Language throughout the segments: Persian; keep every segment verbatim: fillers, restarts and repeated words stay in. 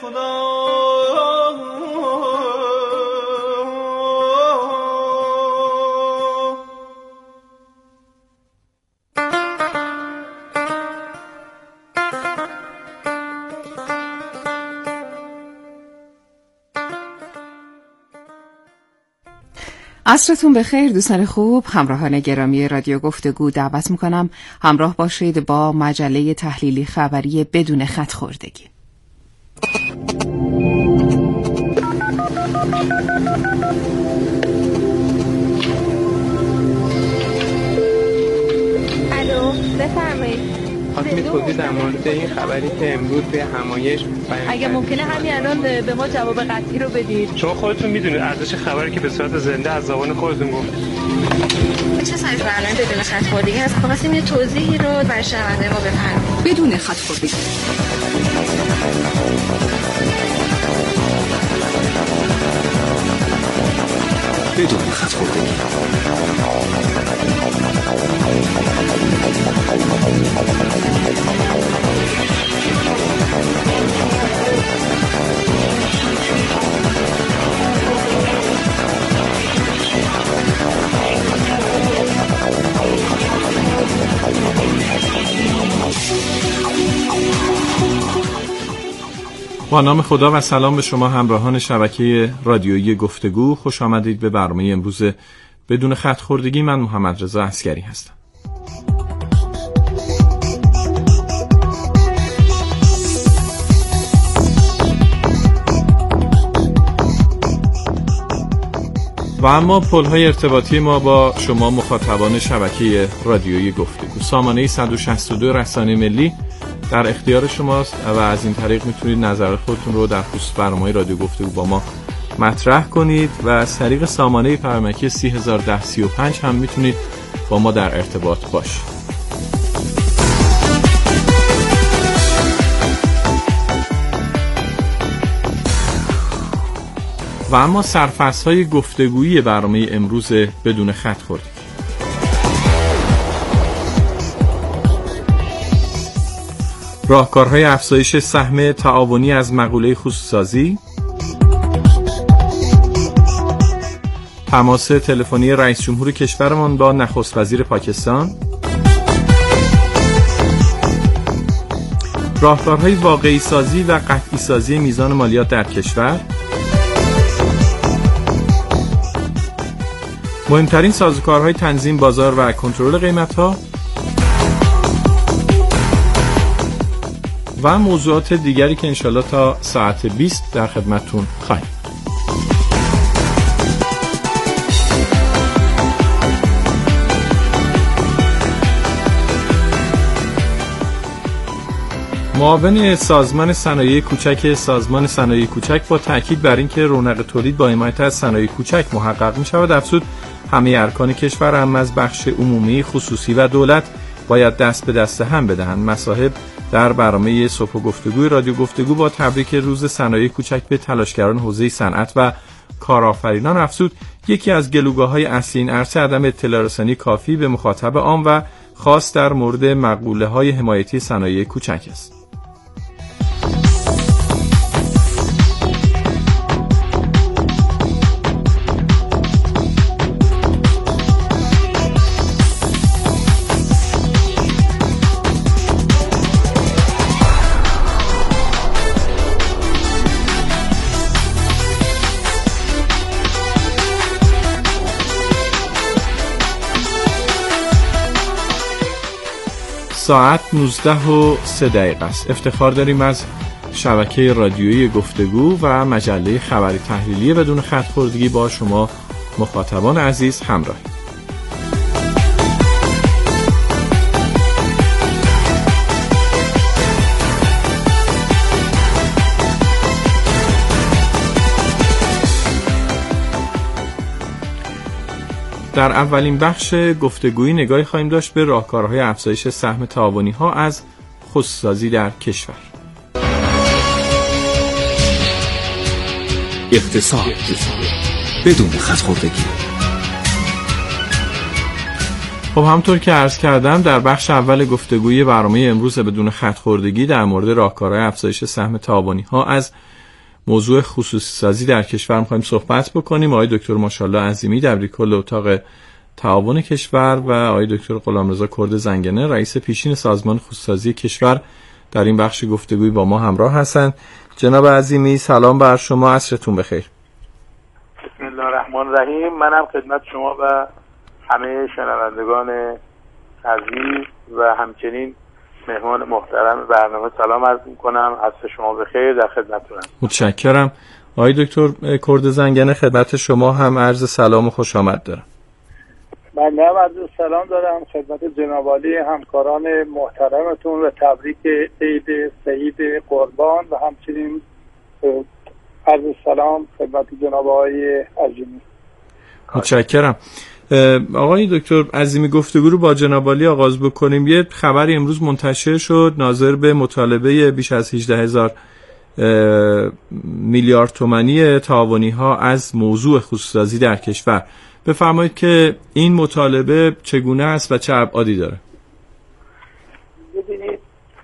خدا. عصرتون بخیر دوستان خوب، همراهان گرامی رادیو گفتگو دعوت میکنم همراه باشید با مجله تحلیلی خبری بدون خط خوردگی. الو بفرمایید. خواستم توضیح در مورد این خبری که امروز به همایش بیان اگه ممکنه همین الان به ما جواب قطعی رو بدید. شما خودتون میدونید ارزش خبری که به صورت زنده از زبان خودتون گفت. چه سایت برنامه بدون خط خوردگی هست؟ خواستیم یه توضیحی رو برای شنونده ما بفرمایید. بدون خط خوردگی. بدون خط خوردگی. با نام خدا و سلام به شما همراهان شبکه رادیویی گفتگو. خوش آمدید به برنامه امروز بدون خط خوردگی. من محمد رضا عسکری هستم. و اما پل‌های ارتباطی ما با شما مخاطبان شبکه رادیویی گفتگو. سامانه صد و شصت و دو رسانه ملی در اختیار شماست و از این طریق میتونید نظر خودتون رو در خصوص برنامه رادیو گفتگو با ما مطرح کنید و از طریق سامانه پیامکی سی هزار و ده سی و پنج هم میتونید با ما در ارتباط باشید. و اما سرفصل‌های گفتگویی برنامه امروز بدون خط خوردگی. راهکارهای افزایش سهم تعاونی از مقوله خصوصی‌سازی، تماس تلفنی رئیس جمهور کشورمان با نخست وزیر پاکستان، راهکارهای واقعی سازی و قطعی سازی میزان مالیات در کشور، مهمترین سازوکارهای تنظیم بازار و کنترل قیمت‌ها و موضوعات دیگری که انشالله تا ساعت بیست در خدمتتون خواهیم. معاون سازمان صنایع کوچک سازمان صنایع کوچک با تاکید بر اینکه رونق تولید با حمایت از صنایع کوچک محقق می‌شود، افزود همه ارکان کشور هم از بخش عمومی، خصوصی و دولت باید دست به دست هم بدهند. مصاحب در برنامه صبح گفتگوی رادیو گفتگو با تبریک روز صنایع کوچک به تلاشگران حوزه صنعت و کارآفرینان افزود یکی از گلوگاه‌های اصلی این عرصه عدم اطلاع رسانی کافی به مخاطب عام و خاص در مورد مقوله‌های حمایتی صنایع کوچک است. ساعت نوزده و سه دقیقه است. افتخار داریم از شبکه رادیویی گفتگو و مجله خبری تحلیلی بدون خط خوردگی با شما مخاطبان عزیز همراه. در اولین بخش گفتگویی نگاهی خواهیم داشت به راهکارهای افزایش سهم تعاونی ها از خصوصی‌سازی در کشور. اقتصاد بدون خط خوردگی. خب همطور که عرض کردم در بخش اول گفتگوی برنامه امروز بدون خط خوردگی در مورد راهکارهای افزایش سهم تعاونی ها از موضوع خصوصی سازی در کشور می‌خوایم صحبت بکنیم. آقای دکتر ماشاءالله عظیمی دبیرکل اتاق تعاون کشور و آقای دکتر غلامرضا کرد زنگنه رئیس پیشین سازمان خصوصی سازی کشور در این بخش گفتگوی با ما همراه هستند. جناب عظیمی سلام بر شما، عصرتون بخیر. بسم الله الرحمن الرحیم. منم خدمت شما و همه شنوندگان عزیز و همچنین مهمان محترم برنامه سلام عرض می‌کنم. عصر شما بخیر، در خدمتتونم. متشکرم. آقای دکتر کرد زنگنه خدمت شما هم عرض سلام و خوش آمد دارم. من هم عرض سلام دارم خدمت جناب عالی همکاران محترمتون و تبریک عید سعید قربان و همچنین عرض سلام خدمت جناب آقای عظیمی. متشکرم. آقای دکتر عظیمی گفتگو رو با جناب عالی آغاز بکنیم. یه خبری امروز منتشر شد ناظر به مطالبه بیش از هجده هزار میلیارد تومانی تعاونی ها از موضوع خصوصی سازی در کشور. بفرمایید که این مطالبه چگونه است و چه ابعادی داره؟ ببینید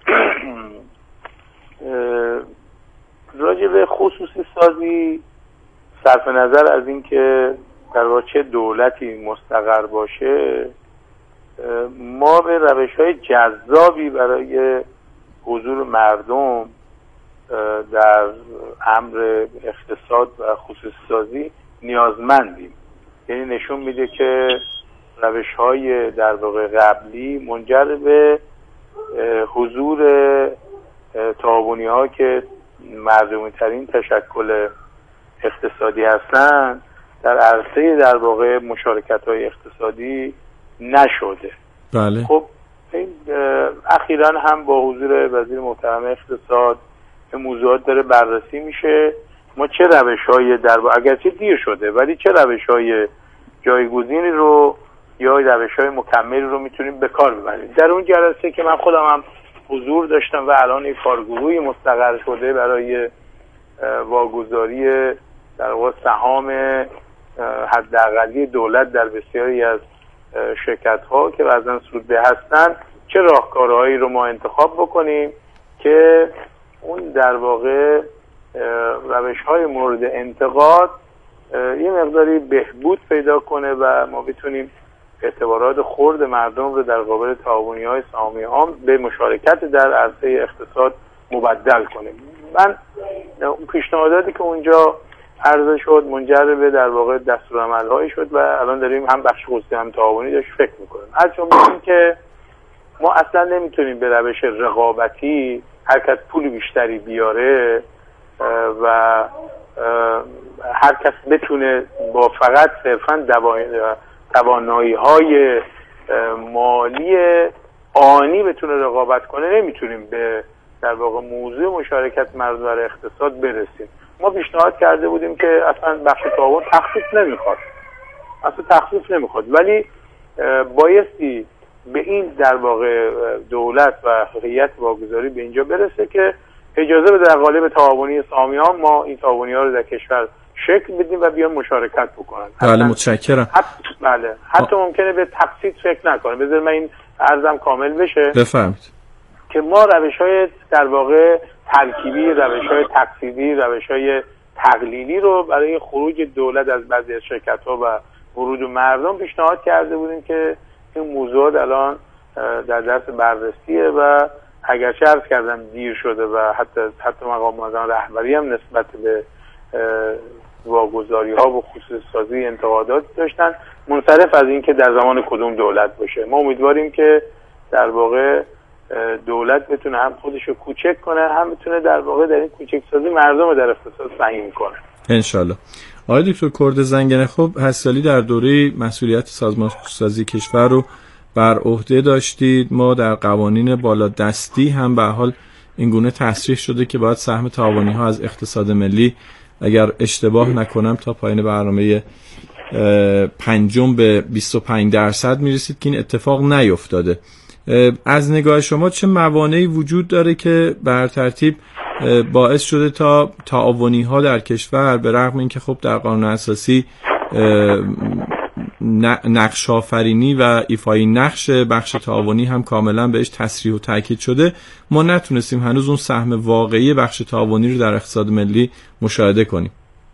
راجع به خصوصی سازی صرف نظر از اینکه در واقع چه دولتی مستقر باشه ما به روش‌های جذابی برای حضور مردم در امر اقتصاد و خصوصی سازی نیازمندیم. یعنی نشون میده که روش‌های در واقع قبلی منجر به حضور تعاونی‌ها که مردمی ترین تشکل اقتصادی هستند در عرصه در واقع مشارکت‌های اقتصادی نشده. بله. خب این اخیراً هم با حضور وزیر محترم اقتصاد این موضوعات داره بررسی میشه. ما چه روش‌های در واقع اگرچه دیر شده ولی چه روش‌های جایگزینی رو یا روش‌های مکملی رو میتونیم به کار ببریم. در اون جلسه که من خودم هم حضور داشتم و الان این کارگروهی مستقر شده برای واگذاری در واقع سهام حداقلی دولت در بسیاری از شرکت‌ها که بعضاً سودده هستند چه راهکارهایی رو ما انتخاب بکنیم که اون در واقع روش‌های مورد انتقاد یه مقداری بهبود پیدا کنه و ما بتونیم اعتبارات خرد مردم رو در قابل تعاونی‌های سهامی عام به مشارکت در عرصه اقتصاد مبدل کنیم. من اون پیشنهاداتی که اونجا عرضه شد منجر به در واقع دستورالعمل‌هایی شد و الان داریم هم بخش خصوصی هم تعاونی داشت فکر می‌کنیم. از جمله این که ما اصلا نمیتونیم به روش رقابتی هر کس پول بیشتری بیاره و هر کس بتونه با فقط صرفاً توانایی‌های مالی آنی بتونه رقابت کنه نمیتونیم به در واقع موضوع مشارکت مردم در اقتصاد برسیم. ما پیشنهاد کرده بودیم که اصلا بخش تعاون تخصیص نمیخواد اصلا تخصیص نمیخواد ولی بایستی به این در واقع دولت و هیئت واگذاری به اینجا برسه که اجازه بده در قالب تعاونی سهامیان ما این تعاونی ها رو در کشور شکل بدیم و بیان مشارکت بکنن. بله متشکرم. حتی بله حتی ممکنه به تخصیص فکر نکنه. بذار من این عرضم کامل بشه. بفرمایید. که ما روش‌های در واقع ترکیبی، روش‌های تقسیمی، روش‌های تقلیلی رو برای خروج دولت از بعضی از شرکت‌ها و ورود مردم پیشنهاد کرده بودیم که این موضوعات الان در دست بررسیه و اگرچه عرض کردم دیر شده و حتی حتی مقام معظم رهبری هم نسبت به واگذاری‌ها و خصوصی سازی انتقادات داشتن منصرف از این که در زمان کدوم دولت باشه. ما امیدواریم که در واقع دولت بتونه هم خودش رو کوچک کنه هم بتونه در واقع در این کوچک سازی مردم رو در اقتصاد سهیم کنه انشالله. آقای دکتر کرد زنگنه خب هستالی در دوره مسئولیت سازمان خصوصی سازی کشور رو بر عهده داشتید. ما در قوانین بالادستی هم به حال این گونه تصریح شده که باید سهم تعاونی ها از اقتصاد ملی اگر اشتباه نکنم تا پایان برنامه پنجم به بیست و پنج درصد میرسید که این اتفاق نیفتاده. از نگاه شما چه موانعی وجود داره که بر ترتیب باعث شده تا تعاونی ها در کشور به رغم اینکه خب در قانون اساسی نقش آفرینی و ایفای نقش بخش تعاونی هم کاملا بهش تصریح و تاکید شده، ما نتونستیم هنوز اون سهم واقعی بخش تعاونی رو در اقتصاد ملی مشاهده کنیم.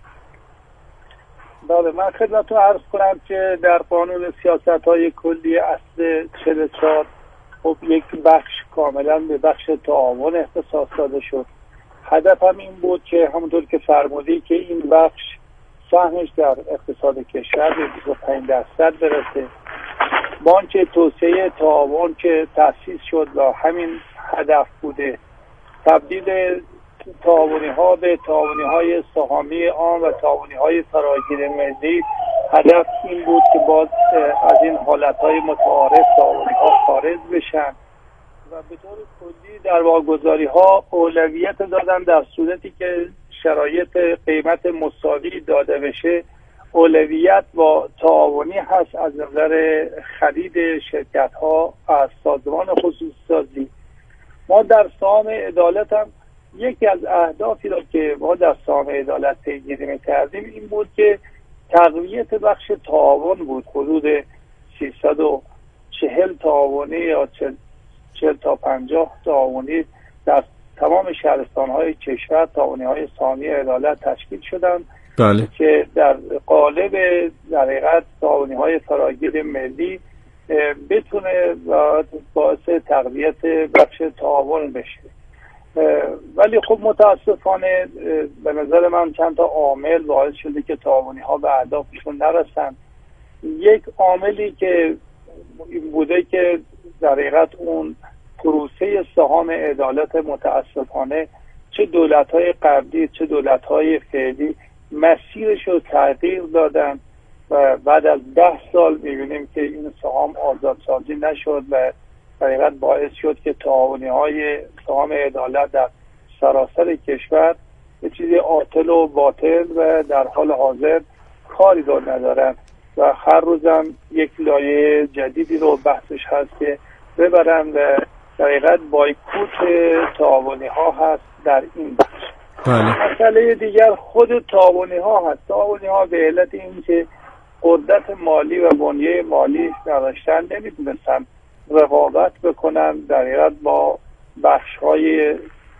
بله، من خدمتتون عرض کنم که در قانون سیاست‌های کلی اصل چهل و چهار خب یک بخش کاملا به بخش تعاون اختصاص داده شد. هدف هم این بود که همونطور که فرمودی که این بخش سهمش در اقتصاد کشور به بیست و پنج درصد برسه. بانک توسعه تعاون که تأسیس شد و همین هدف بوده، تبدیل تعاونی ها به تعاونی های سهامی عام و تعاونی های فراگیر ملی، هدف این بود که باز از این حالت های متعارف تعاونی ها خارج بشن و به طور کلی در واگذاری ها اولویت دادن. در صورتی که شرایط قیمت مساوی داده بشه، اولویت با تعاونی هست از نظر خرید شرکت ها از سازمان خصوصی سازی. ما در سهام عدالت هم یکی از اهدافی را که ما در سهام عدالت پیگیری می‌کردیم این بود که تقویت بخش تعاون بود. حدود سیصد و چهل تعاونی یا چهل تا پنجاه تعاونی در تمام شهرستان‌های کشور تعاونی‌های سهامی عدالت تشکیل شدند. بله. که در قالب در حقیقت تعاونی‌های فراگیر ملی بتونه باعث تقویت بخش تعاون بشه. ولی خب متاسفانه به نظر من چند تا عامل باعث شده که تعاونی ها به اهدافشون نرسن. یک عاملی که این بوده که در حقیقت اون پروسه سهام عدالت متاسفانه چه دولت های قبلی چه دولت های فعلی مسیرش رو تغییر دادن و بعد از ده سال میبینیم که این سهام آزادسازی نشد و حقیقت باعث شد که تعاونی های سهام عدالت در سراسر کشور یه چیزی عاطل و باطل و در حال حاضر کاری رو ندارن و هر روزم یک لایه جدیدی رو بحثش هست که ببرن و حقیقت بایکوت تعاونی ها هست در این بخش. بله. مسئله دیگر خود تعاونی ها هست. تعاونی ها به علت این که قدرت مالی و بنیه مالی نداشتن نمیتونستن رقابت بکنن در حقیقت با بخش های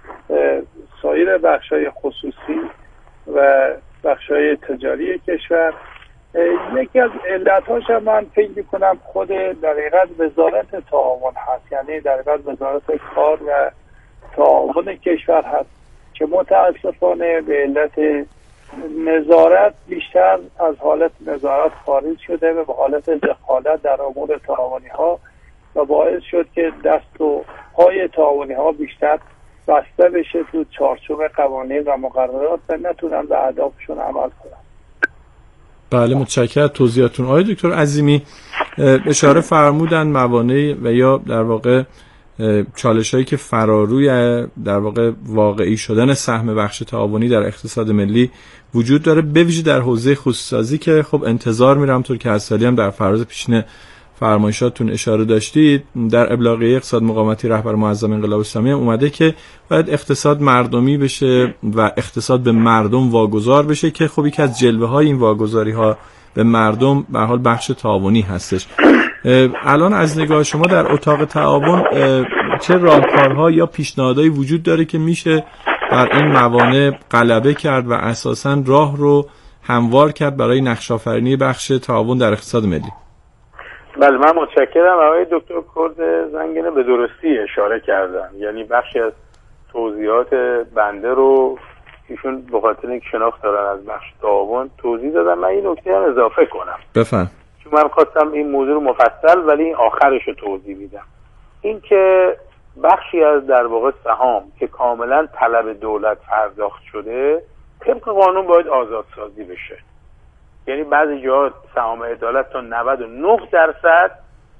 سایر بخش های خصوصی و بخش های تجاری کشور. یکی از علتهاش هم من فکر میکنم خود در حقیقت وزارت تعاون هست، یعنی در حقیقت وزارت کار و تعاون کشور هست که متاسفانه به علت نظارت بیشتر از حالت نظارت خارج شده و به حالت دخالت در امور تعاونی ها و باعث شد که دست و پای تعاونی ها بیشتر بسته بشه تو چارچوب قوانین و مقررات و نتونن به اهدافشون عمل کنن. بله، متشکرم از توضیحاتون. آقای دکتر عظیمی اشاره فرمودن موانع و یا در واقع چالش‌هایی که فراروی در واقع واقعی شدن سهم بخش تعاونی در اقتصاد ملی وجود داره، به ویژه در حوزه خصوصی‌سازی که خب انتظار میرم طور که هر سالی هم در فراز پیشین فرمایشاتون اشاره داشتید در ابلاغیه اقتصاد مقاومتی رهبر معظم انقلاب اسلامی اومده که باید اقتصاد مردمی بشه و اقتصاد به مردم واگذار بشه که خب یکی از جلوه‌های این واگذاری‌ها به مردم به حال بخش تعاونی هستش. الان از نگاه شما در اتاق تعاون چه راهکارها یا پیشنهادهایی وجود داره که میشه بر این موانع غلبه کرد و اساساً راه رو هموار کرد برای نقش آفرینی بخش تعاون در اقتصاد ملی؟ بله، من متشکرم. آقای دکتر کرد زنگنه به درستی اشاره کردن، یعنی بخشی از توضیحات بنده رو ایشون به خاطر اینکه شناخت دارن از بخش تعاون توضیح دادن. من این نکته هم اضافه کنم. بفهم. چون من خواستم این موضوع رو مفصل ولی این آخرش رو توضیح میدم. این که بخشی از در واقع سهام که کاملا طلب دولت پرداخت شده طبق قانون باید آزادسازی بشه. یعنی بعضی جاها سهام عدالت تا نود و نه درصد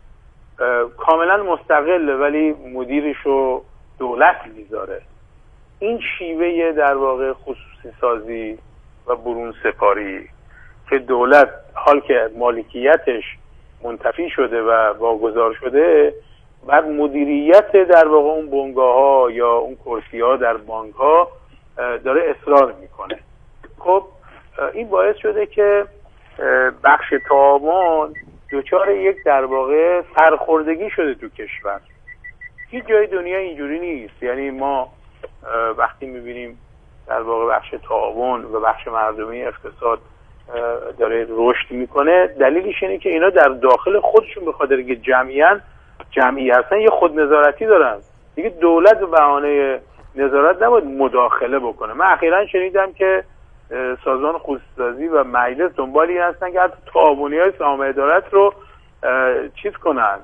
کاملا مستقله ولی مدیرش رو دولت میذاره. این شیوه در واقع خصوصی سازی و برون سپاری که دولت حال که مالکیتش منتفی شده و واگذار شده بعد مدیریت در واقع اون بنگاه ها یا اون کرسی ها در بانک ها داره اصرار میکنه. خب این باعث شده که بخش تعاون دچار یک در واقع سرخوردگی شده تو کشور. هیچ جای دنیا اینجوری نیست. یعنی ما وقتی میبینیم در واقع بخش تعاون و بخش مردمی اقتصاد داره رشد میکنه، دلیلش اینه که اینا در داخل خودشون به خاطر که جمعیت جمعی هستن یه خود نظارتی دارن دیگه. دولت به بهانه نظارت نباید مداخله بکنه. من اخیراً شنیدم که سازمان خصوصی‌سازی و مجلس دنبالی هستن که حتی تعاونی‌های سهام ادارت رو چیز کنن،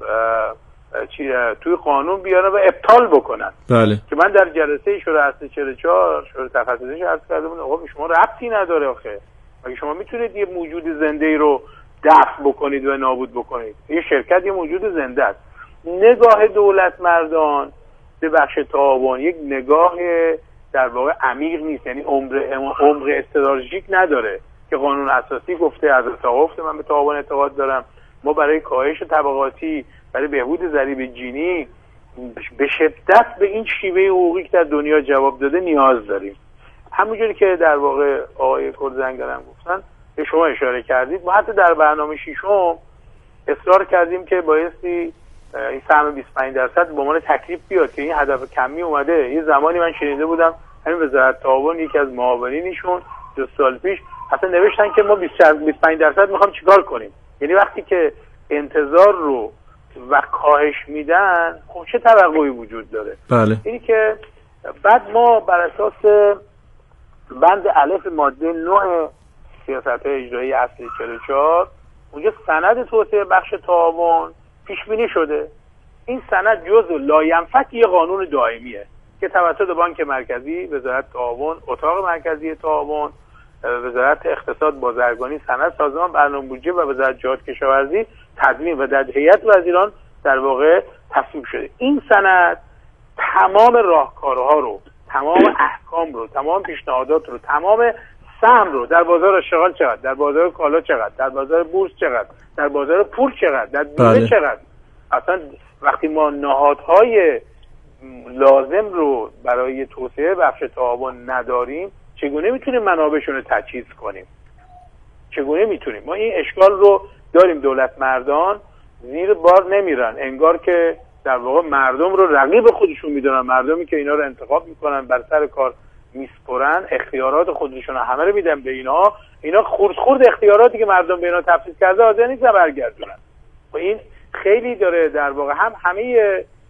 توی قانون بیارن و ابطال بکنن. بله. که من در جلسه شورای اصل چهل و چهار شورای تخصصیش عرض کرده بودم آقا شما ربطی نداره آخه. مگه شما میتونید یه موجود زنده‌ای رو دفع بکنید و نابود بکنید؟ یه شرکت یه موجود زنده است. نگاه دولت مردان به بخش تعاون یک نگاه در واقع عمیق نیست، یعنی عمر عمق استراتژیک نداره که قانون اساسی گفته، از اتفاق گفته من به تعاون اعتقاد دارم. ما برای کاهش طبقاتی، برای بهبود ضریب جینی به شدت به این شیوه حقوقی که در دنیا جواب داده نیاز داریم. همونجوری که در واقع آقای کردزنگنه هم گفتن، به شما اشاره کردید، ما حتی در برنامه ششم اصرار کردیم که بایستی این سهم بیست و پنج درصد به عنوان تکلیف بیاد که این هدف کمی اومده. یه زمانی من شنیده بودم همین وزارت تعاون یکی از معاونینشون دو سال پیش اصلا نوشتن که ما بیست و پنج درصد میخوام چیکار کنیم. یعنی وقتی که انتظار رو و کاهش میدن، خب چه توقعی وجود داره؟ بله. اینی که بعد ما بر اساس بند الف ماده نه سیاست اجرایی اصلی چهل و چهار اونجا سند توسعه بخش تعاون پیش بینی شده. این سند جزء لاینفک یه قانون دائمیه که توسط بانک مرکزی، وزارت تعاون، اتاق مرکزی تعاون، وزارت اقتصاد، بازرگانی، صنعت، سازمان برنامه بودجه و وزارت جهاد کشاورزی تدوین و در هیئت وزیران در واقع تصویب شده. این سند تمام راهکارها رو، تمام احکام رو، تمام پیشنهادات رو، تمام سهم رو در بازار اشتغال چقدر، در بازار کالا چقدر، در بازار بورس چقدر، در بازار پول چقدر، در بیمه بله. چقدر، اصلا وقتی ما نهادهای لازم رو برای توسعه بخش تعاون نداریم، چگونه میتونیم منابعشون رو تجهیز کنیم؟ چگونه میتونیم؟ ما این اشکال رو داریم. دولت مردان زیر بار نمیرن، انگار که در واقع مردم رو رقیب خودشون میدونن، مردمی که اینا رو انتخاب میکنن، بر سر کار میسپرن، اختیارات خودشون همه رو میدن به اینا. اینا خورد خورد اختیاراتی که مردم به اینا تفویض کرده حاضر نیستن برگردونن. و این خیلی داره در واقع هم همه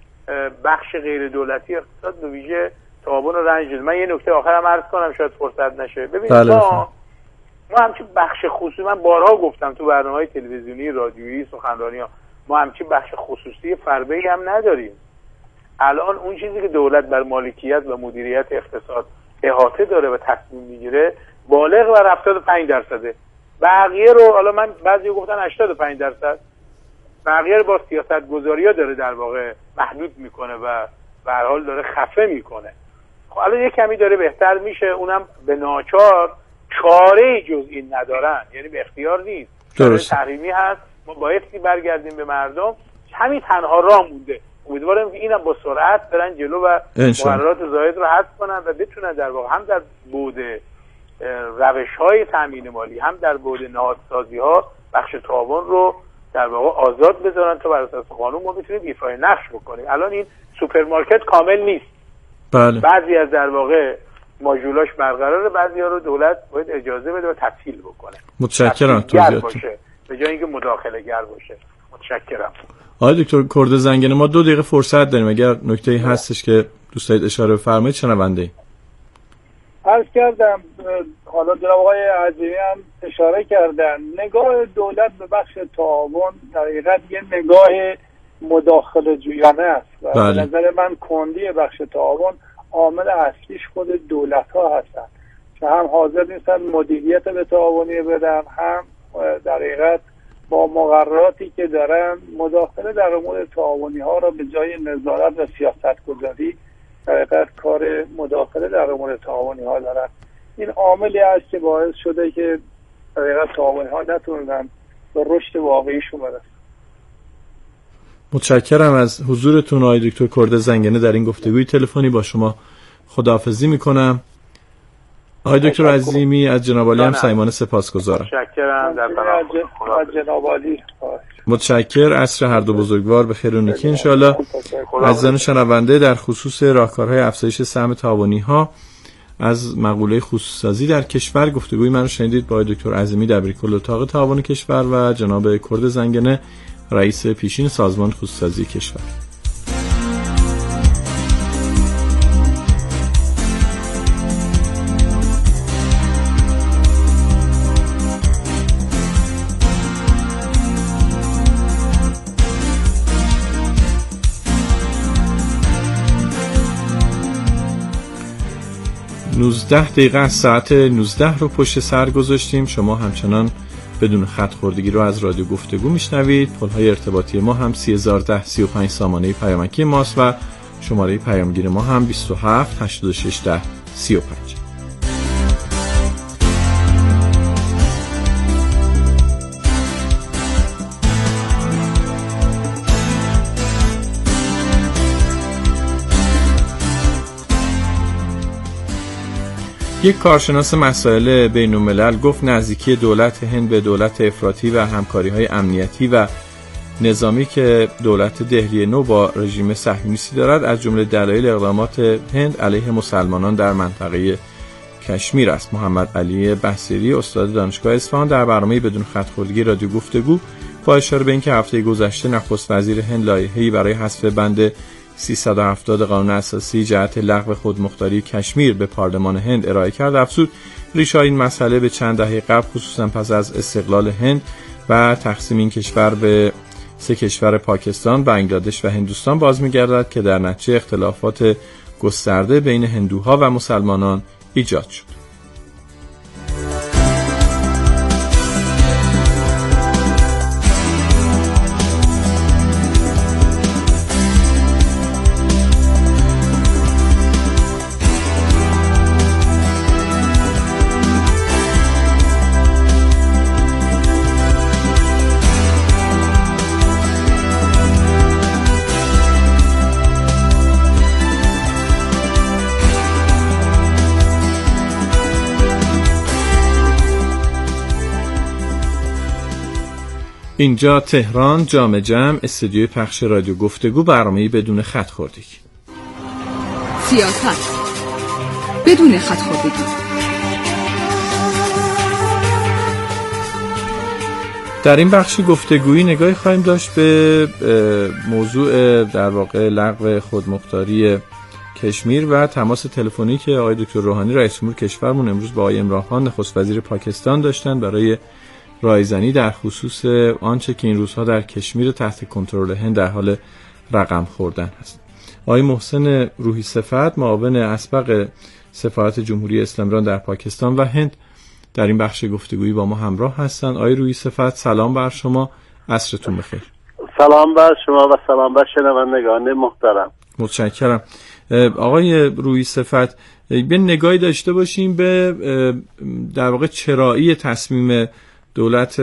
بخش غیر دولتی اقتصاد به ویژه تعاون رو رنج میده. من یه نکته آخرم عرض کنم شاید فرصت نشه. ببینید بله ما ما همچین بخش خصوصی، من بارها گفتم تو برنامه‌های تلویزیونی، رادیویی، سخنرانی‌ها، ما همچین بخش خصوصی فربه‌ای هم نداریم. الان اون چیزی که دولت بر مالکیت و مدیریت اقتصاد احاطه داره و تصمیم میگیره بالغ بر هفتاد و پنج درصده. بقیه رو حالا من بعضی گفتن هشتاد و پنج درصد، بقیه رو با سیاست گذاری‌ها داره در واقع محدود میکنه و به هر حال داره خفه میکنه. خب الان یه کمی داره بهتر میشه، اونم به ناچار، چاره جز این ندارن، یعنی به اختیار نیست. درست تحریمی هست، ما بایستی برگردیم به مردم. همین تنها راه مونده. امیدوارم که اینم با سرعت برن جلو و مقررات زاید رو حذف کنن و بتونن در واقع هم در بعد روش‌های تامین مالی، هم در بعد نهادسازی‌ها بخش تعاون رو در واقع آزاد بذارن تا بر اساس قانون ما بتونیم ایفای نقش بکنیم. الان این سوپرمارکت کامل نیست. بله. بعضی از در واقع ماژولاش برقراره، بعضی‌ها رو دولت باید اجازه بده و تسهیل بکنه. متشکرم توضیحاتتون. به جای اینکه مداخله گر باشه. متشکرم. آقای دکتر کردزنگنه، ما دو دقیقه فرصت داریم، اگر نکته‌ای هستش که دوست دارید اشاره بفرمایید شنونده. عرض کردم، حالا جناب آقای عزیزی هم اشاره کردن، نگاه دولت به بخش تعاون در حقیقت یه نگاه مداخله جویانه است و بله. به نظر من کندی بخش تعاون عامل اصلیش خود دولت ها هستن که هم حاضر نیستن مدیریت به تعاونی بدن، هم در حقیقت با مقرراتی که دارن مداخله در امور تعاونی ها را به جای نظارت و سیاست گذاری در حقیقت کار مداخله در امور تعاونی ها دارن. این عاملی است که باعث شده که در حقیقت تعاونی ها نتونن به رشد واقعیشون برسن. متشکرم از حضورتون آقای دکتر کردزنگنه در این گفتگوی تلفنی با شما. خداحافظی میکنم. آقای دکتر عظیمی از جناب عالی هم صمیمانه سپاسگزارم. متشکرم. در از جناب عالی متشکر. عصر هر دو بزرگوار به خیر و نیکی ان شاء الله. عزیزان شنونده، در خصوص راهکارهای افزایش سهم تعاونی‌ها از مقوله خصوصی‌سازی در کشور گفتگوی من رو شنیدید با دکتر عظیمی دبیرکل اتاق تعاون کشور و جناب کرد زنگنه رئیس پیشین سازمان خصوصی‌سازی کشور. نوزده دقیقه از ساعت نوزده رو پشت سر گذاشتیم. شما همچنان بدون خط خوردگی رو از رادیو گفتگو میشنوید. پل‌های ارتباطی ما هم سه هزار و ده سی و پنج سامانه پیامکی ماست و شماره پیامگیر ما هم بیست و هفت هشتاد و شش ده سی و پنج. یک کارشناس مسائل بین الملل گفت نزدیکی دولت هند به دولت افراطی و همکاری‌های امنیتی و نظامی که دولت دهلی نو با رژیم صهیونیستی دارد از جمله دلایل اقدامات هند علیه مسلمانان در منطقه کشمیر است. محمد علی بصیری استاد دانشگاه اصفهان در برنامه بدون خط خوردگی رادیو گفتگو با اشاره به اینکه هفته گذشته نخست وزیر هند لایحه‌ای برای حذف بند سیصد و هفتاد قانون اساسی جهت لغو خودمختاری کشمیر به پارلمان هند ارائه کرد، افزود ریشه این مسئله به چند دهه قبل خصوصا پس از استقلال هند و تقسیم این کشور به سه کشور پاکستان، بنگلادش و هندوستان باز می‌گردد که در نتیجه اختلافات گسترده بین هندوها و مسلمانان ایجاد شد. اینجا تهران، جام جم، استودیوی پخش رادیو گفتگو، برنامه‌ای بدون خط خوردگی. سیاست بدون خط خوردگی. در این بخش گفتگویی نگاهی خواهیم داشت به موضوع در واقع لغو خودمختاری کشمیر و تماس تلفنی که آقای دکتر روحانی رئیس جمهور کشورمون امروز با آقای عمران خان نخست وزیر پاکستان داشتن برای رایزنی در خصوص آنچه که این روزها در کشمیر تحت کنترل هند در حال رقم خوردن است. آقای محسن روحی صفت معاون اسبق سفارت جمهوری اسلامی ایران در پاکستان و هند در این بخش گفتگویی با ما همراه هستند. آقای روحی صفت سلام بر شما، عصرتون بخیر. سلام بر شما و سلام بر شنوندگان محترم. متشکرم. آقای روحی صفت، به نگاهی داشته باشیم به در واقع چرایی تصمیم دولت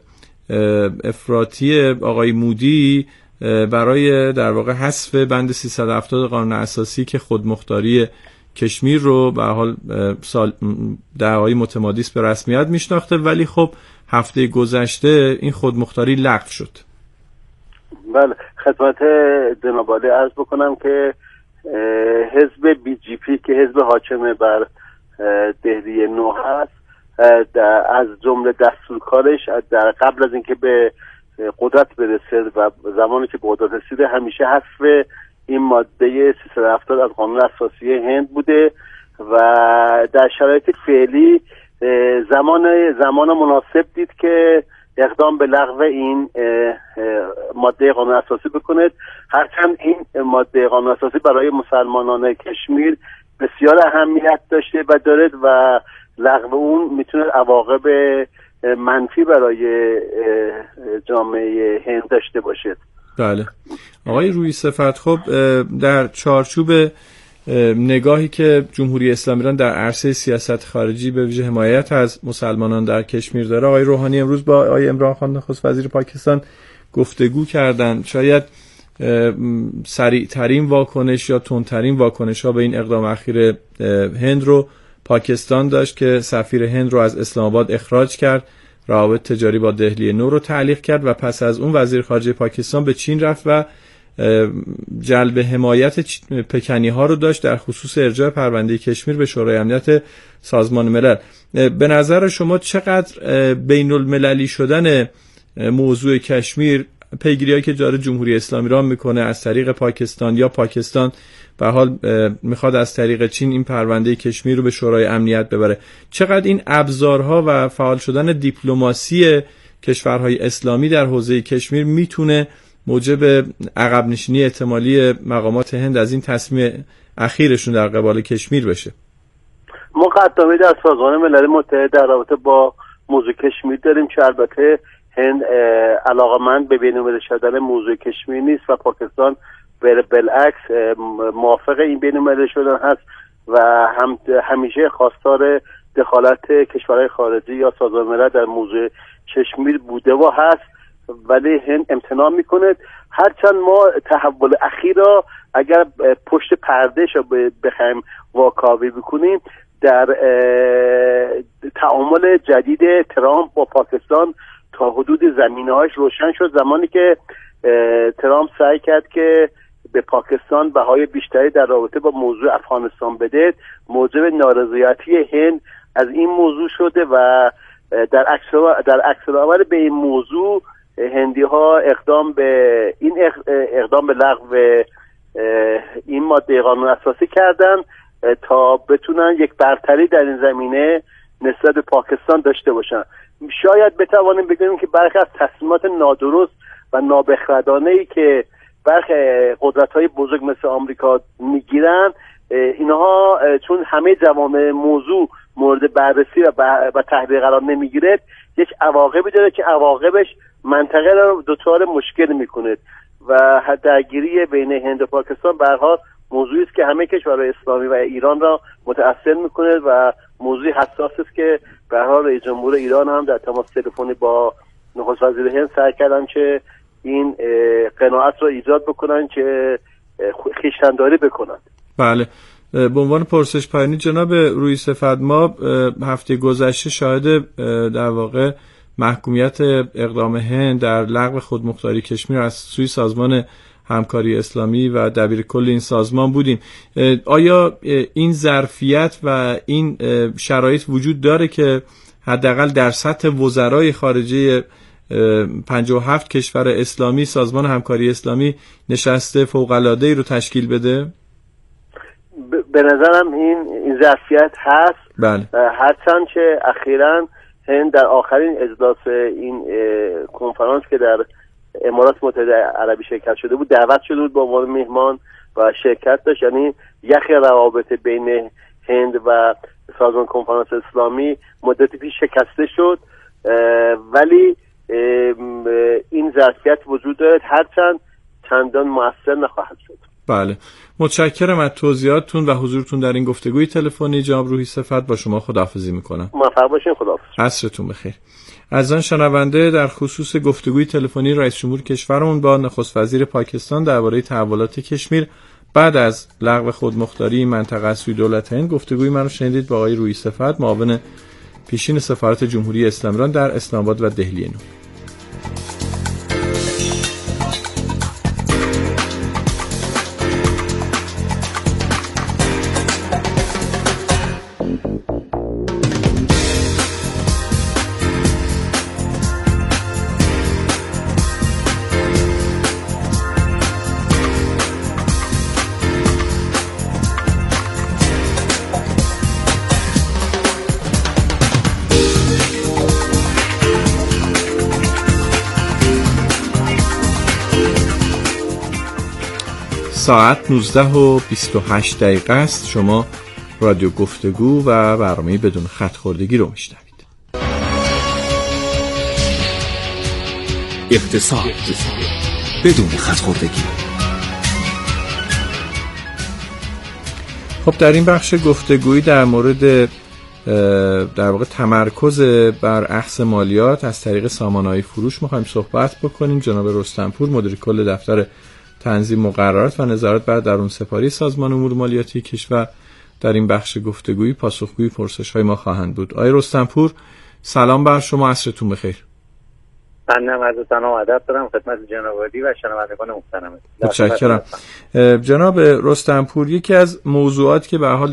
افراطی آقای مودی برای در واقع حذف بند سیصد و هفتاد قانون اساسی که خودمختاری کشمیر رو به حال سال دهه‌های متمادی به رسمیت میشناخته، ولی خب هفته گذشته این خودمختاری لغو شد. بله، خدمت جناب عالی عرض بکنم که حزب بی جی پی که حزب حاکم بر دهلی نو هست از جمله دستورکارش در قبل از اینکه به قدرت برسه و زمانی که به قدرت رسیده همیشه حذف این ماده سیصد و هفتاد از قانون اساسی هند بوده و در شرایط فعلی زمان زمان مناسب دید که اقدام به لغو این ماده قانون اساسی بکنه، هرچند این ماده قانون اساسی برای مسلمانان کشمیر بسیار اهمیت داشته و دارد و لغو اون میتونه عواقب منفی برای جامعه هند داشته باشه. بله آقای روحی صفت، خب در چارچوب نگاهی که جمهوری اسلامی ایران در عرصه سیاست خارجی به ویژه حمایت از مسلمانان در کشمیر داره، آقای روحانی امروز با آقای عمران خان نخست وزیر پاکستان گفتگو کردن. شاید سریع ترین واکنش یا تندترین واکنش ها به این اقدام اخیر هند رو پاکستان داشت که سفیر هند رو از اسلام آباد اخراج کرد، روابط تجاری با دهلی نو رو تعلیق کرد و پس از اون وزیر خارجه پاکستان به چین رفت و جلب حمایت پکنی ها رو داشت در خصوص ارجاع پرونده کشمیر به شورای امنیت سازمان ملل. به نظر شما چقدر بین المللی شدن موضوع کشمیر، پیگیری‌هایی که جاره جمهوری اسلامی ایران میکنه از طریق پاکستان یا پاکستان به حال میخواد از طریق چین این پرونده کشمیر رو به شورای امنیت ببره، چقدر این ابزارها و فعال شدن دیپلماسی کشورهای اسلامی در حوزه کشمیر میتونه موجب عقب نشینی احتمالی مقامات هند از این تصمیم اخیرشون در قبال کشمیر بشه؟ ما قدامی در سازمان ملل متحد در رابطه با موضوع کشمیر داریم که البته هند علاقمند به بین‌المللی شدن موضوع کشمیر نیست و پاکستان بالعکس موافق این بین‌المللی شدن هست و هم همیشه خواستار دخالت کشورهای خارجی یا سازمان ملل در موضوع کشمیر بوده و هست، ولی هند امتناع میکنه. هرچند ما تحول اخیر را اگر پشت پرده شو بخوایم واکاوی بکنیم، در تعامل جدید ترامپ با پاکستان تا حدود زمینه‌هاش روشن شد زمانی که ترامپ سعی کرد که به پاکستان بهای بیشتری در رابطه با موضوع افغانستان بده، موجب نارضایتی هند از این موضوع شده و در عکس در عکس العمل به این موضوع هندی ها اقدام به این اقدام به لغو این ماده قانون اساسی کردن تا بتونن یک برتری در این زمینه نسبت به پاکستان داشته باشن. شاید بتوانیم بگیم که برخی از تصمیمات نادرست و نابخردانه‌ای که برخی قدرت‌های بزرگ مثل آمریکا میگیرن، اینها چون همه جوامع موضوع مورد بررسی و, و تحلیل قرار نمیگیره، یک عواقبی داره که عواقبش منطقه رو دچار مشکل میکنه و درگیری بین هند و پاکستان به هر حال موضوعی است که همه کشورهای اسلامی و ایران را متأثر میکنه و موضوعی حساسی است که به هر حال رئیس جمهور ایران هم در تماس تلفنی با نخست وزیر هند سعی کردن که این قناعت را ایجاد بکنن که خویشتن‌داری بکنن. بله، به عنوان پرسش پایانی جناب روی صفت، ما هفته گذشته شاهد در واقع محکومیت اقدام هند در لغو خودمختاری کشمیر از سوی سازمان همکاری اسلامی و دبیر کل این سازمان بودیم. آیا این ظرفیت و این شرایط وجود داره که حداقل در سطح وزرای خارجه پنجاه و هفت کشور اسلامی سازمان همکاری اسلامی نشست فوق‌العاده‌ای رو تشکیل بده؟ به نظرم این این ظرفیت هست. بله. هرچند که اخیراً هند در آخرین اجلاس این کنفرانس که در امارات متحده عربی شرکت شده بود دعوت شده بود به عنوان مهمان و شرکت داشت، یعنی یخ روابط بین هند و سازمان کنفرانس اسلامی مدتی پیش شکسته شد، ولی این ظرفیت وجود دارد، هرچند چندان مؤثر نخواهد شد. بله، متشکرم از توضیحاتتون و حضورتون در این گفتگوی تلفنی. جناب روحی صفت، با شما خداحافظی میکنم. موفق باشین. خداحافظ. عصرتون بخیر. از آن شنونده در خصوص گفتگوی تلفنی رئیس جمهور کشورمون با نخست وزیر پاکستان درباره تحولات کشمیر بعد از لغو خودمختاری منطقه از سوی دولت هند گفتگوی من رو شنیدید با آقای روحی صفت، معاون پیشین سفارت جمهوری اسلامی ایران در اسلام آباد و دهلی نو. ساعت نوزده و بیست و هشت دقیقه است. شما رادیو گفتگو و برنامه بدون خط خوردگی رو میشنوید. اقتصاد بدون خط خوردگی. خب در این بخش گفتگویی در مورد در واقع تمرکز بر اخذ مالیات از طریق سامانه‌های فروش می‌خوایم صحبت بکنیم. جناب رستمپور، مدیر کل دفتر تنظیم مقررات و نظارت بر درون سپاری سازمان امور مالیاتی کشور در این بخش گفتگویی پاسخگوی پرسش‌های ما خواهند بود. آقای رستمپور سلام بر شما، عصرتون بخیر. من عرض سلام و ادب دارم خدمت جناب عالی و شنوندگان محترم. متشکرم. جناب رستمپور، یکی از موضوعاتی که به حال